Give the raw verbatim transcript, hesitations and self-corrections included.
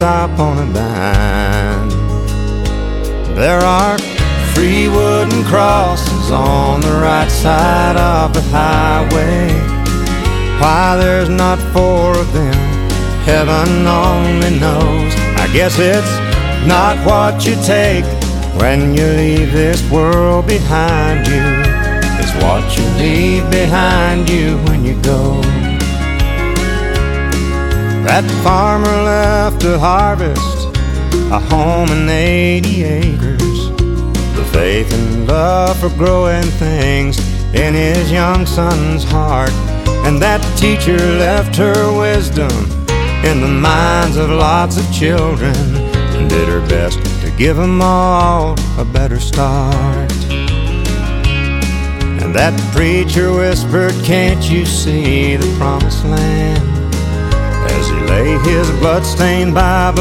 stop on a dime. There are three wooden crosses on the right side of the highway. Why there's not four of them, heaven only knows. I guess it's not what you take when you leave this world behind you. It's what you leave behind you when you go. That farmer left to harvest a home and eighty acres, the faith and love for growing things in his young son's heart. And that teacher left her wisdom in the minds of lots of children, and did her best to give them all a better start. And that preacher whispered, "Can't you see the promised land?" as he lay his blood-stained Bible